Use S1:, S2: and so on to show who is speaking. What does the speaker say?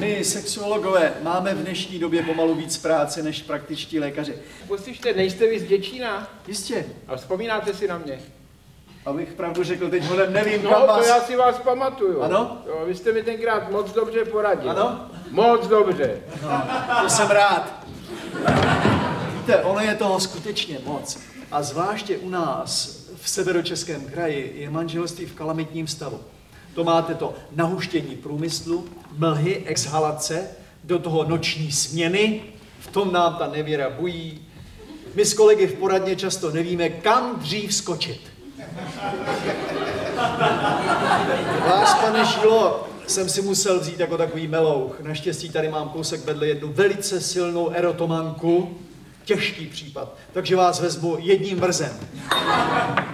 S1: My, sexuologové, máme v dnešní době pomalu víc práce než praktičtí lékaři.
S2: Poslyšte, nejste vy z Děčína?
S1: Jistě.
S2: A vzpomínáte si na mě?
S1: Abych pravdu řekl, teď hodem nevím,
S2: No,
S1: kam
S2: to
S1: vás...
S2: já si vás pamatuju.
S1: Ano?
S2: Jo, vy jste mi tenkrát moc dobře poradil.
S1: Ano?
S2: Moc dobře.
S1: No, to jsem rád. Víte, ono je toho skutečně moc. A zvláště u nás, v Severočeském kraji, je manželství v kalamitním stavu. To máte to nahuštění průmyslu, mlhy, exhalace, do toho noční směny, v tom nám ta nevěra bují. My s kolegy v poradně často nevíme, kam dřív skočit. Vás, pane Šílo, jsem si musel vzít jako takový melouch. Naštěstí tady mám kousek vedle jednu velice silnou erotomanku. Těžký případ, takže vás vezmu jedním vrzem.